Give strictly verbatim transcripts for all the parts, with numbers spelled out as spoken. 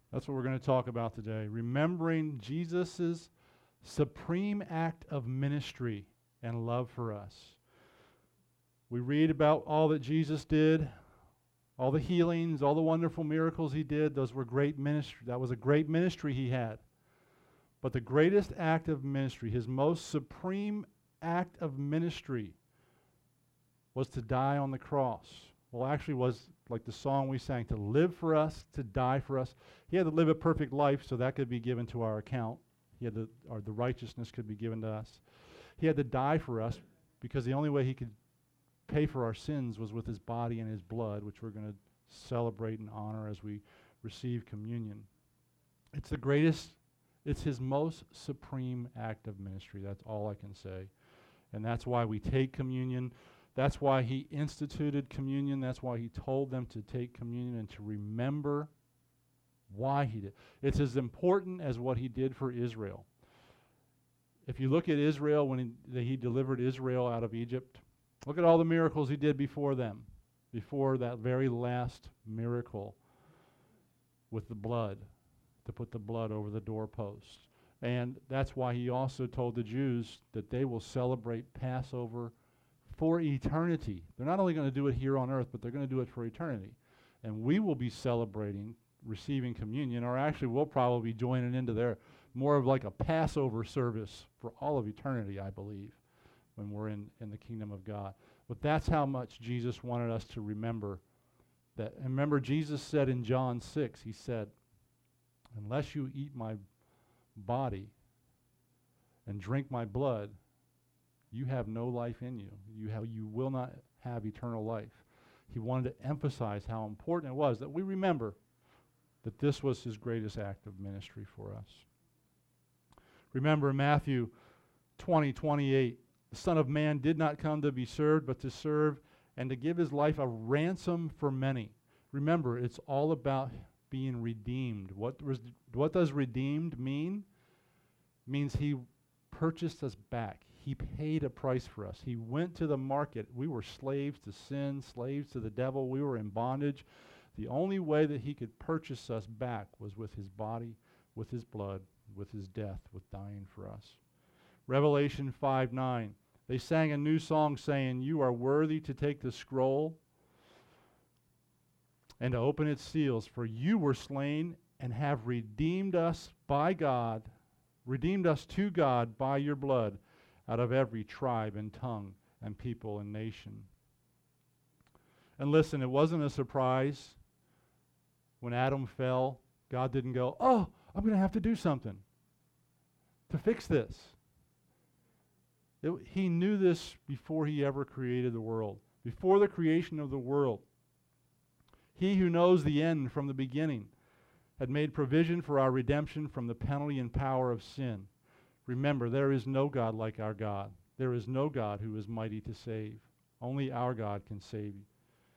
That's what we're going to talk about today. Remembering Jesus' supreme act of ministry and love for us. We read about all that Jesus did, all the healings, all the wonderful miracles he did. Those were great ministry. That was a great ministry he had. But the greatest act of ministry, his most supreme act of ministry, was to die on the cross. Well, actually was like the song we sang, to live for us, to die for us. He had to live a perfect life so that could be given to our account. He had to, or the righteousness could be given to us. He had to die for us because the only way he could pay for our sins was with his body and his blood, which we're going to celebrate and honor as we receive communion. It's the greatest, it's his most supreme act of ministry. That's all I can say. And that's why we take communion. That's why he instituted communion. That's why he told them to take communion and to remember why he did. It's as important as what he did for Israel. If you look at Israel, when he, he delivered Israel out of Egypt, look at all the miracles he did before them, before that very last miracle with the blood, to put the blood over the doorpost. And that's why he also told the Jews that they will celebrate Passover for eternity. They're not only going to do it here on earth, but they're going to do it for eternity. And we will be celebrating receiving communion, or actually we'll probably be joining into their more of like a Passover service for all of eternity, I believe, when we're in, in the kingdom of God. But that's how much Jesus wanted us to remember that. And remember, Jesus said in John six, he said, unless you eat my body and drink my blood, you have no life in you. You have, you will not have eternal life. He wanted to emphasize how important it was that we remember that this was his greatest act of ministry for us. Remember Matthew twenty, twenty-eight, the Son of Man did not come to be served, but to serve and to give his life a ransom for many. Remember, it's all about being redeemed. What, res- what does redeemed mean? It means he purchased us back. He paid a price for us. He went to the market. We were slaves to sin, slaves to the devil. We were in bondage. The only way that he could purchase us back was with his body, with his blood, with his death, with dying for us. Revelation five nine. They sang a new song saying, you are worthy to take the scroll and to open its seals, for you were slain and have redeemed us by God, redeemed us to God by your blood, out of every tribe and tongue and people and nation. And listen, it wasn't a surprise when Adam fell. God didn't go, oh, I'm going to have to do something to fix this. It, he knew this before he ever created the world. Before the creation of the world, he who knows the end from the beginning had made provision for our redemption from the penalty and power of sin. Remember, there is no God like our God. There is no God who is mighty to save. Only our God can save you.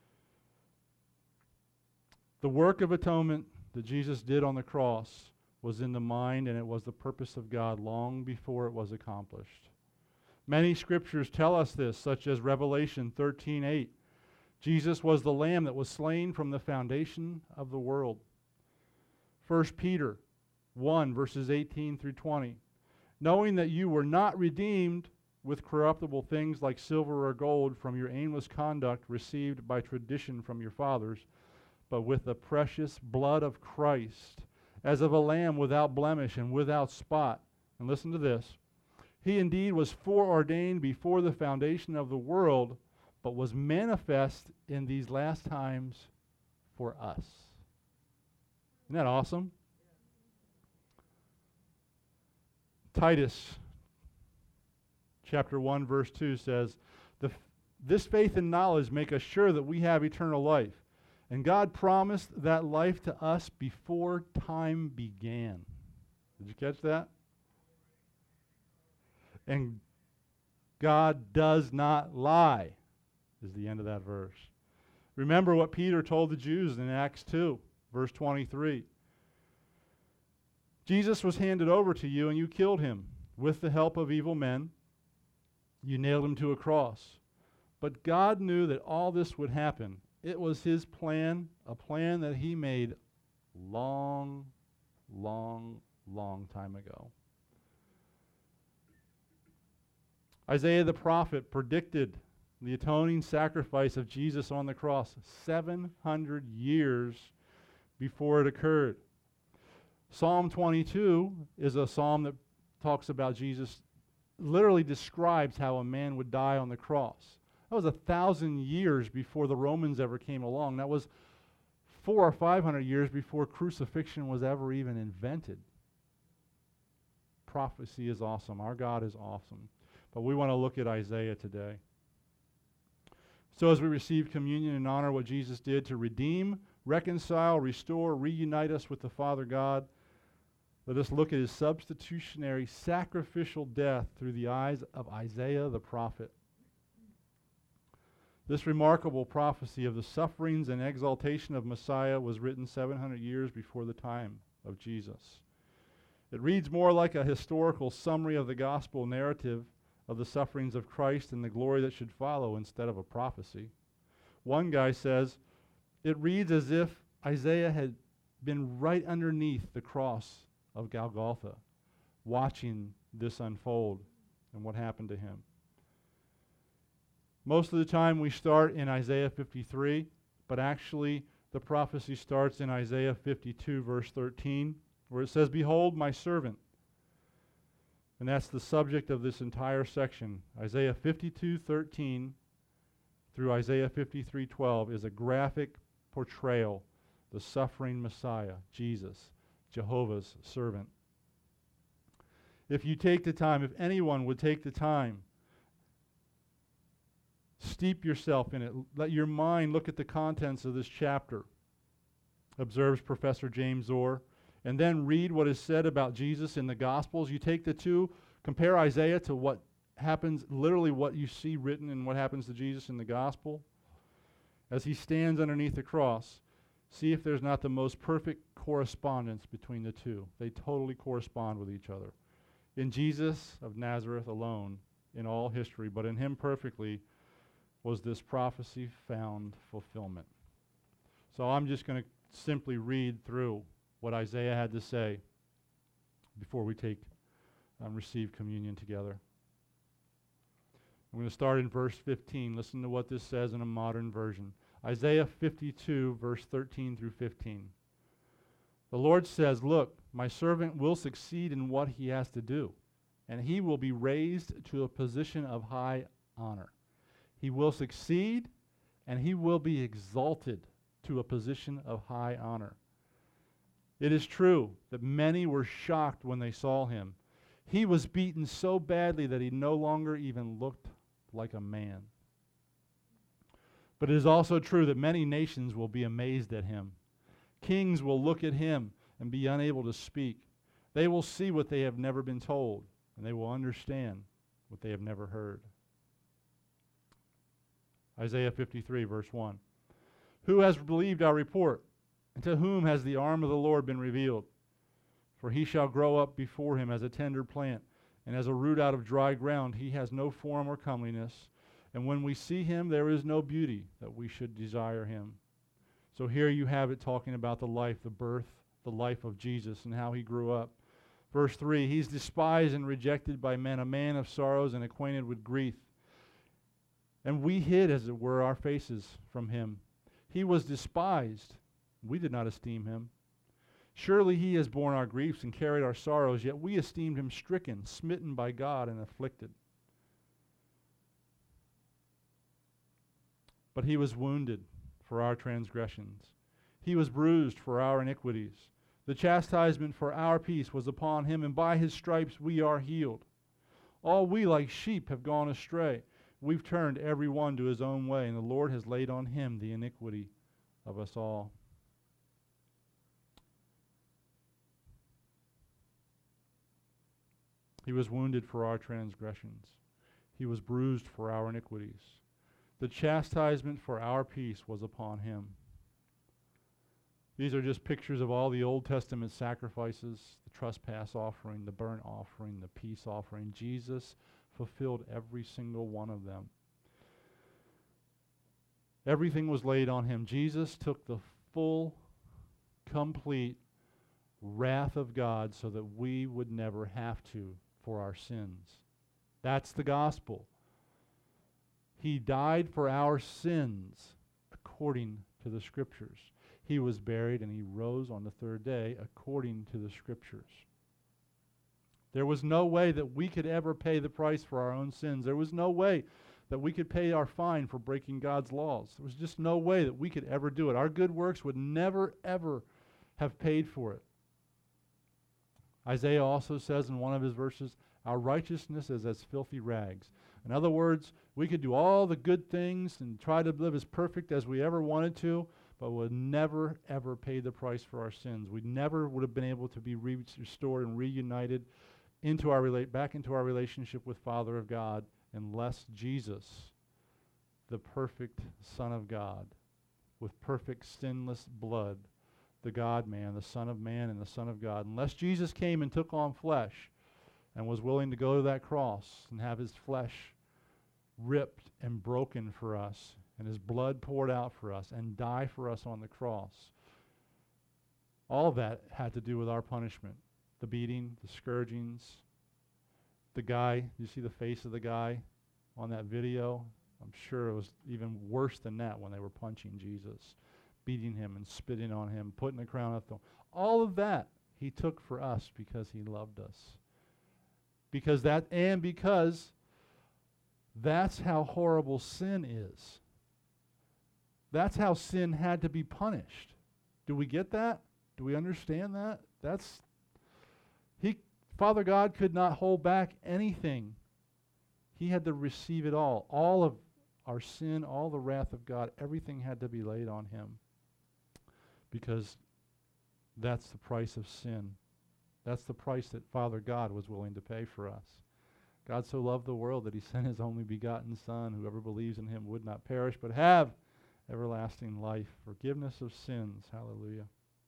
The work of atonement that Jesus did on the cross was in the mind and it was the purpose of God long before it was accomplished. Many scriptures tell us this, such as Revelation thirteen eight. Jesus was the Lamb that was slain from the foundation of the world. First Peter one, verses eighteen through twenty. Knowing that you were not redeemed with corruptible things like silver or gold from your aimless conduct received by tradition from your fathers, but with the precious blood of Christ, as of a lamb without blemish and without spot. And listen to this. He indeed was foreordained before the foundation of the world, but was manifest in these last times for us. Isn't that awesome? Titus chapter one verse two says, the f- this faith and knowledge make us sure that we have eternal life. And God promised that life to us before time began. Did you catch that? And God does not lie, is the end of that verse. Remember what Peter told the Jews in Acts two, verse twenty-three. Jesus was handed over to you and you killed him with the help of evil men. You nailed him to a cross. But God knew that all this would happen. It was his plan, a plan that he made long long, long time ago. Isaiah the prophet predicted the atoning sacrifice of Jesus on the cross seven hundred years before it occurred. Psalm twenty-two is a psalm that talks about Jesus, literally describes how a man would die on the cross. That was a thousand years before the Romans ever came along. That was four or five hundred years before crucifixion was ever even invented. Prophecy is awesome. Our God is awesome. But we want to look at Isaiah today. So as we receive communion and honor what Jesus did to redeem, reconcile, restore, reunite us with the Father God, let us look at his substitutionary sacrificial death through the eyes of Isaiah the prophet. This remarkable prophecy of the sufferings and exaltation of Messiah was written seven hundred years before the time of Jesus. It reads more like a historical summary of the gospel narrative of the sufferings of Christ and the glory that should follow instead of a prophecy. One guy says, it reads as if Isaiah had been right underneath the cross of Golgotha, watching this unfold and what happened to him. Most of the time we start in Isaiah fifty-three, but actually the prophecy starts in Isaiah fifty-two, verse thirteen, where it says, behold my servant. And that's the subject of this entire section. Isaiah fifty-two, thirteen through Isaiah fifty-three, twelve is a graphic portrayal, the suffering Messiah, Jesus, Jehovah's servant. If you take the time, if anyone would take the time, steep yourself in it. Let your mind look at the contents of this chapter, observes Professor James Orr, and then read what is said about Jesus in the Gospels. You take the two, compare Isaiah to what happens, literally what you see written and what happens to Jesus in the Gospel. As he stands underneath the cross, see if there's not the most perfect correspondence between the two. They totally correspond with each other. In Jesus of Nazareth alone, in all history, but in him perfectly, was this prophecy found fulfillment. So I'm just going to simply read through what Isaiah had to say before we take um, receive communion together. I'm going to start in verse fifteen. Listen to what this says in a modern version. Isaiah fifty-two, verse thirteen through fifteen. The Lord says, look, my servant will succeed in what he has to do, and he will be raised to a position of high honor. He will succeed, and he will be exalted to a position of high honor. It is true that many were shocked when they saw him. He was beaten so badly that he no longer even looked like a man. But it is also true that many nations will be amazed at him. Kings will look at him and be unable to speak. They will see what they have never been told, and they will understand what they have never heard. Isaiah fifty-three, verse one. Who has believed our report? And to whom has the arm of the Lord been revealed? For he shall grow up before him as a tender plant, and as a root out of dry ground. He has no form or comeliness. And when we see him, there is no beauty that we should desire him. So here you have it talking about the life, the birth, the life of Jesus and how he grew up. Verse three, he's despised and rejected by men, a man of sorrows and acquainted with grief. And we hid, as it were, our faces from him. He was despised. We did not esteem him. Surely he has borne our griefs and carried our sorrows, yet we esteemed him stricken, smitten by God, and afflicted. But he was wounded for our transgressions. He was bruised for our iniquities. The chastisement for our peace was upon him, and by his stripes we are healed. All we like sheep have gone astray. We've turned every one to his own way, and the Lord has laid on him the iniquity of us all. He was wounded for our transgressions. He was bruised for our iniquities. The chastisement for our peace was upon him. These are just pictures of all the Old Testament sacrifices, the trespass offering, the burnt offering, the peace offering. Jesus fulfilled every single one of them. Everything was laid on him. Jesus took the full, complete wrath of God so that we would never have to for our sins. That's the gospel. He died for our sins according to the Scriptures. He was buried and he rose on the third day according to the Scriptures. There was no way that we could ever pay the price for our own sins. There was no way that we could pay our fine for breaking God's laws. There was just no way that we could ever do it. Our good works would never, ever have paid for it. Isaiah also says in one of his verses, our righteousness is as filthy rags. In other words, we could do all the good things and try to live as perfect as we ever wanted to, but would never, ever pay the price for our sins. We never would have been able to be re- restored and reunited into our relate back into our relationship with Father of God unless Jesus, the perfect Son of God, with perfect sinless blood, the God-man, the Son of Man and the Son of God, unless Jesus came and took on flesh and was willing to go to that cross and have his flesh ripped and broken for us and his blood poured out for us and die for us on the cross. All of that had to do with our punishment. The beating, the scourgings, the guy, you see the face of the guy on that video? I'm sure it was even worse than that when they were punching Jesus, beating him and spitting on him, putting a crown of thorns. All of that he took for us because he loved us. Because that, and because that's how horrible sin is. That's how sin had to be punished. Do we get that? Do we understand that? That's He, Father God could not hold back anything. He had to receive it all. All of our sin, all the wrath of God, everything had to be laid on him. Because that's the price of sin. That's the price that Father God was willing to pay for us. God so loved the world that he sent his only begotten Son. Whoever believes in him would not perish, but have everlasting life, forgiveness of sins. Hallelujah.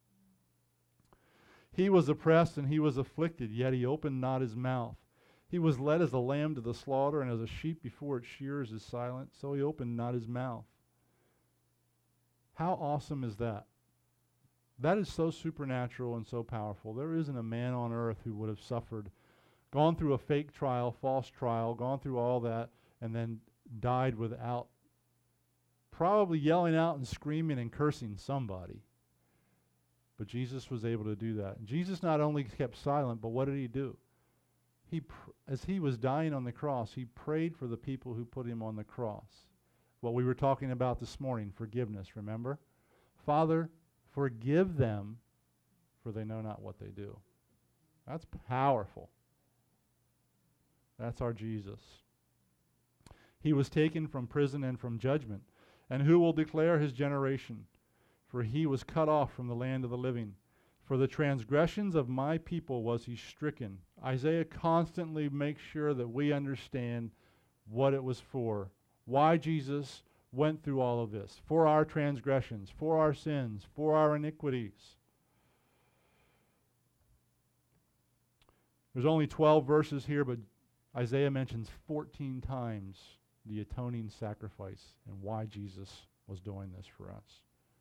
He was oppressed and he was afflicted, yet he opened not his mouth. He was led as a lamb to the slaughter, and as a sheep before its shearers is silent, so he opened not his mouth. How awesome is that? That is so supernatural and so powerful. There isn't a man on earth who would have suffered, gone through a fake trial, false trial, gone through all that, and then died without probably yelling out and screaming and cursing somebody. But Jesus was able to do that. And Jesus not only kept silent, but what did he do? He, pr- as he was dying on the cross, he prayed for the people who put him on the cross. What we were talking about this morning, forgiveness, remember? Father, forgive them, for they know not what they do. That's powerful. That's our Jesus. He was taken from prison and from judgment. And who will declare his generation? For he was cut off from the land of the living. For the transgressions of my people was he stricken. Isaiah constantly makes sure that we understand what it was for. Why Jesus went through all of this. For our transgressions, for our sins, for our iniquities. There's only twelve verses here, but Isaiah mentions fourteen times the atoning sacrifice and why Jesus was doing this for us.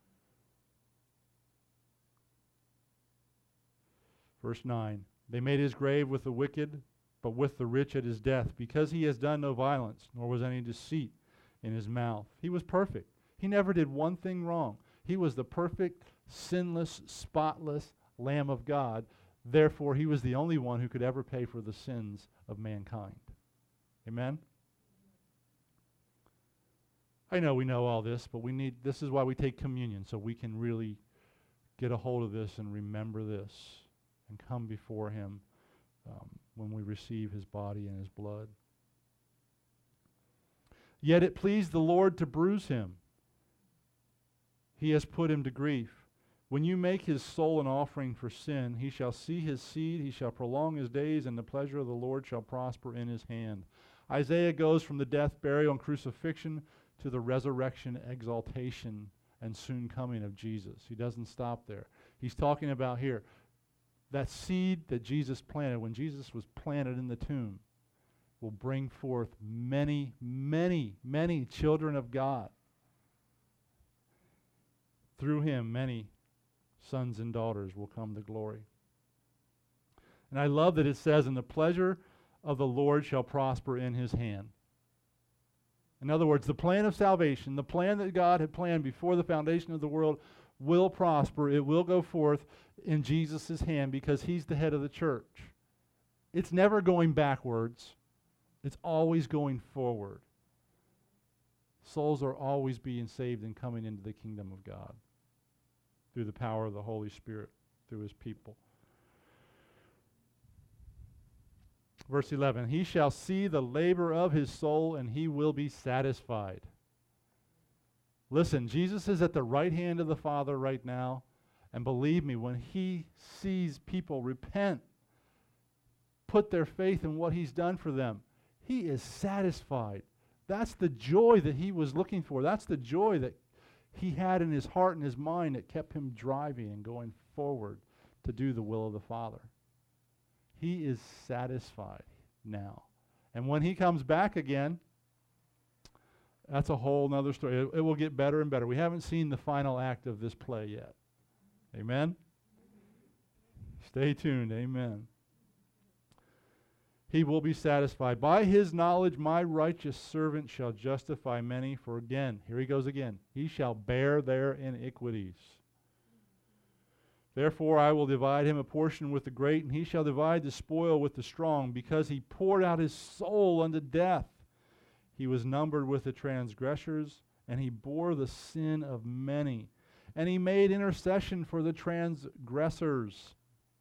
Verse nine, they made his grave with the wicked, but with the rich at his death, because he has done no violence, nor was any deceit in his mouth. He was perfect. He never did one thing wrong. He was the perfect, sinless, spotless Lamb of God. Therefore, he was the only one who could ever pay for the sins of mankind. Amen? I know we know all this, but we need, this is why we take communion, so we can really get a hold of this and remember this and come before him um, when we receive his body and his blood. Yet it pleased the Lord to bruise him. He has put him to grief. When you make his soul an offering for sin, he shall see his seed, he shall prolong his days, and the pleasure of the Lord shall prosper in his hand. Isaiah goes from the death, burial, and crucifixion to the resurrection, exaltation, and soon coming of Jesus. He doesn't stop there. He's talking about here, that seed that Jesus planted, when Jesus was planted in the tomb, will bring forth many, many, many children of God. Through him, many sons and daughters will come to glory. And I love that it says, and the pleasure of the Lord shall prosper in his hand. In other words, the plan of salvation, the plan that God had planned before the foundation of the world will prosper. It will go forth in Jesus' hand because he's the head of the church. It's never going backwards. It's always going forward. Souls are always being saved and coming into the kingdom of God through the power of the Holy Spirit, through his people. Verse eleven, he shall see the labor of his soul, and he will be satisfied. Listen, Jesus is at the right hand of the Father right now, and believe me, when he sees people repent, put their faith in what he's done for them, he is satisfied. That's the joy that he was looking for. That's the joy that he had in his heart and his mind that kept him driving and going forward to do the will of the Father. He is satisfied now. And when he comes back again, that's a whole nother story. It, it will get better and better. We haven't seen the final act of this play yet. Amen? Stay tuned. Amen. He will be satisfied. By his knowledge, my righteous servant shall justify many. For again, here he goes again. He shall bear their iniquities. Therefore I will divide him a portion with the great, and he shall divide the spoil with the strong, because he poured out his soul unto death. He was numbered with the transgressors, and he bore the sin of many. And he made intercession for the transgressors.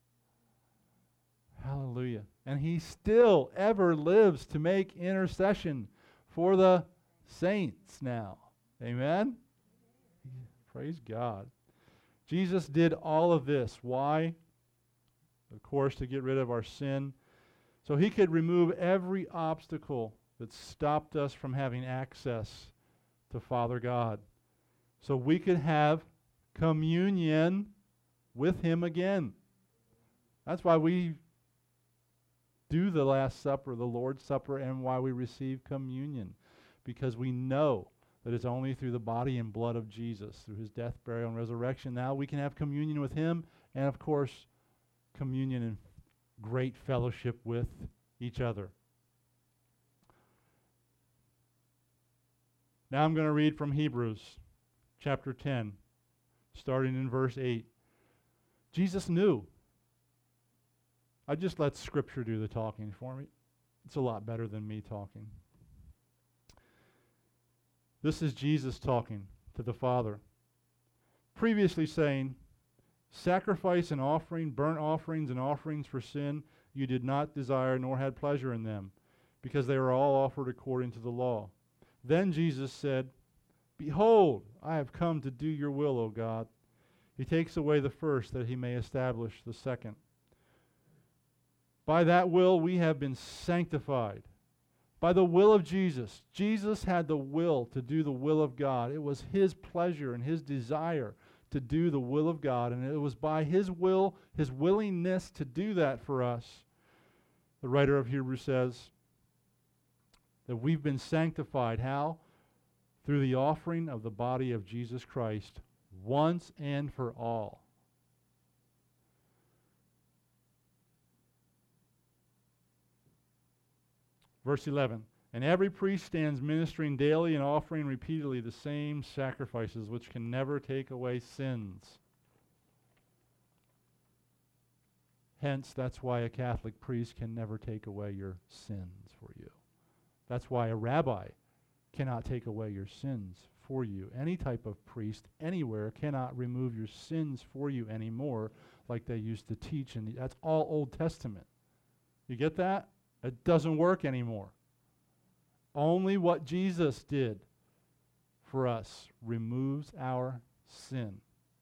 Hallelujah. And he still ever lives to make intercession for the saints now. Amen? Praise God. Jesus did all of this. Why? Of course, to get rid of our sin. So he could remove every obstacle that stopped us from having access to Father God. So we could have communion with him again. That's why we do the Last Supper, the Lord's Supper, and why we receive communion. Because we know that it's only through the body and blood of Jesus, through his death, burial, and resurrection. Now we can have communion with him, and of course, communion and great fellowship with each other. Now I'm going to read from Hebrews chapter ten, starting in verse eight. Jesus knew. I just let Scripture do the talking for me. It's a lot better than me talking. This is Jesus talking to the Father, previously saying, sacrifice and offering, burnt offerings and offerings for sin, you did not desire nor had pleasure in them, because they were all offered according to the law. Then Jesus said, behold, I have come to do your will, O God. He takes away the first, that he may establish the second. By that will we have been sanctified. By the will of Jesus. Jesus had the will to do the will of God. It was his pleasure and his desire to do the will of God. And it was by his will, his willingness to do that for us. The writer of Hebrews says that we've been sanctified. How? Through the offering of the body of Jesus Christ once and for all. Verse eleven, and every priest stands ministering daily and offering repeatedly the same sacrifices, which can never take away sins. Hence, that's why a Catholic priest can never take away your sins for you. That's why a rabbi cannot take away your sins for you. Any type of priest anywhere cannot remove your sins for you anymore like they used to teach. And that's all Old Testament. You get that? It doesn't work anymore. Only what Jesus did for us removes our sin.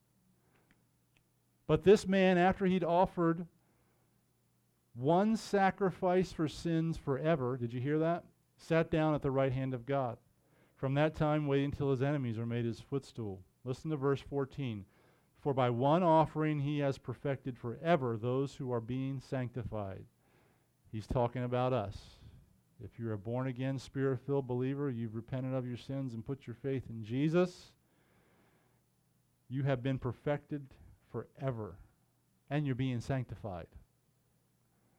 But this man, after he'd offered one sacrifice for sins forever, did you hear that? Sat down at the right hand of God. From that time, waiting until his enemies are made his footstool. Listen to verse fourteen. For by one offering he has perfected forever those who are being sanctified. He's talking about us. If you're a born-again, Spirit-filled believer, you've repented of your sins and put your faith in Jesus, you have been perfected forever, and you're being sanctified.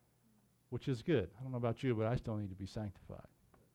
which is good. I don't know about you, but I still need to be sanctified.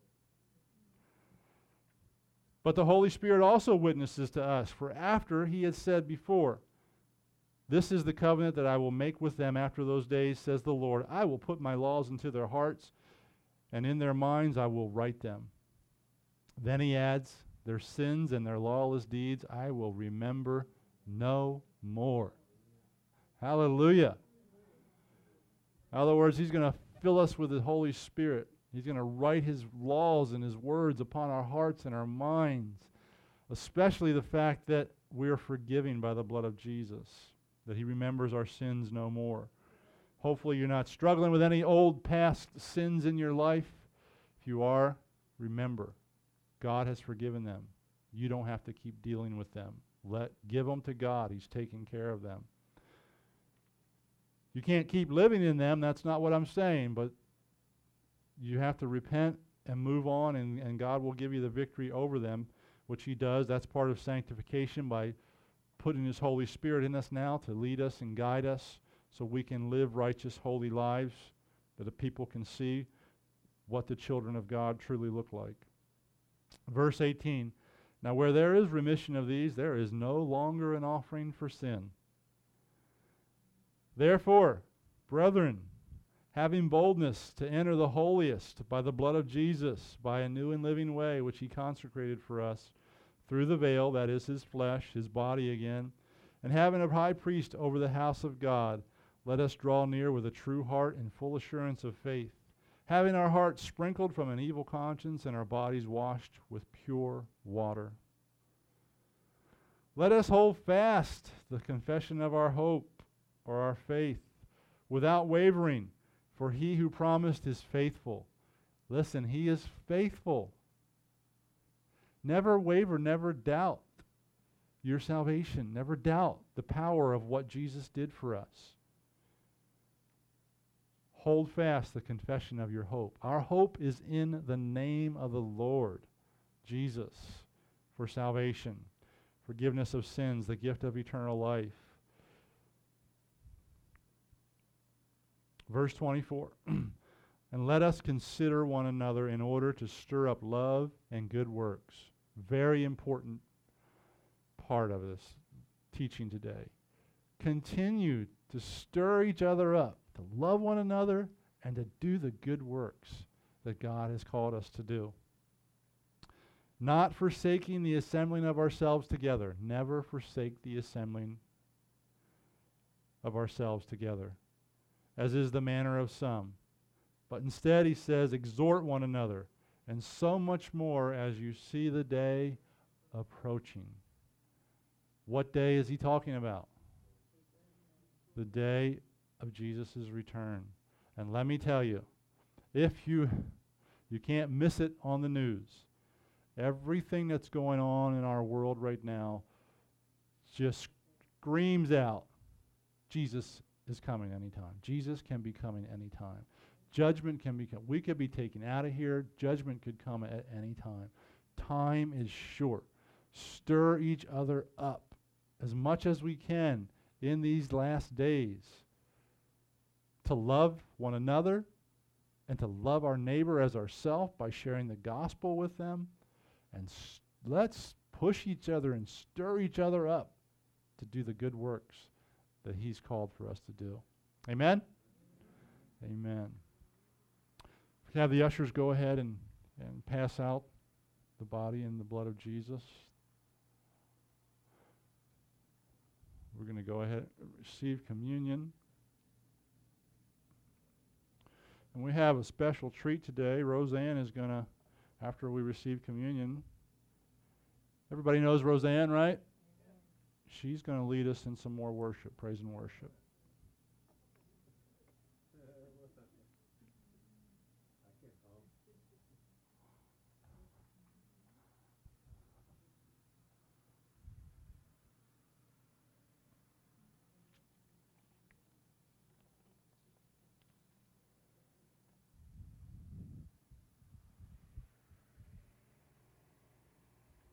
But the Holy Spirit also witnesses to us, for after he had said before, this is the covenant that I will make with them after those days, says the Lord. I will put my laws into their hearts, and in their minds I will write them. Then he adds, their sins and their lawless deeds I will remember no more. Hallelujah. In other words, he's going to fill us with the Holy Spirit. He's going to write his laws and his words upon our hearts and our minds, especially the fact that we are forgiven by the blood of Jesus, that he remembers our sins no more. Hopefully you're not struggling with any old past sins in your life. If you are, remember, God has forgiven them. You don't have to keep dealing with them. Let give them to God. He's taking care of them. You can't keep living in them. That's not what I'm saying, but you have to repent and move on, and, and God will give you the victory over them, which he does. That's part of sanctification, by putting his Holy Spirit in us now to lead us and guide us so we can live righteous, holy lives, that the people can see what the children of God truly look like. Verse eighteen, now where there is remission of these, there is no longer an offering for sin. Therefore, brethren, having boldness to enter the holiest by the blood of Jesus, by a new and living way which he consecrated for us, through the veil, that is his flesh, his body again, and having a high priest over the house of God, let us draw near with a true heart and full assurance of faith, having our hearts sprinkled from an evil conscience and our bodies washed with pure water. Let us hold fast the confession of our hope, or our faith, without wavering, for he who promised is faithful. Listen, he is faithful. Never waver, never doubt your salvation. Never doubt the power of what Jesus did for us. Hold fast the confession of your hope. Our hope is in the name of the Lord Jesus for salvation, forgiveness of sins, the gift of eternal life. Verse twenty-four, and let us consider one another in order to stir up love and good works. Very important part of this teaching today. Continue to stir each other up, to love one another, and to do the good works that God has called us to do. Not forsaking the assembling of ourselves together. Never forsake the assembling of ourselves together, as is the manner of some. But instead, he says, exhort one another, and so much more as you see the day approaching. What day is he talking about? The day of Jesus' return. And let me tell you, if you you can't miss it on the news, everything that's going on in our world right now just screams out, Jesus is coming anytime. Jesus can be coming anytime. Judgment can be, we could be taken out of here. Judgment could come at any time. Time is short. Stir each other up as much as we can in these last days to love one another and to love our neighbor as ourselves by sharing the gospel with them. And s- let's push each other and stir each other up to do the good works that he's called for us to do. Amen? Amen. If we have the ushers go ahead and, and pass out the body and the blood of Jesus. We're going to go ahead and receive communion. And we have a special treat today. Roseanne is going to, after we receive communion, everybody knows Roseanne, right? She's going to lead us in some more worship, praise and worship.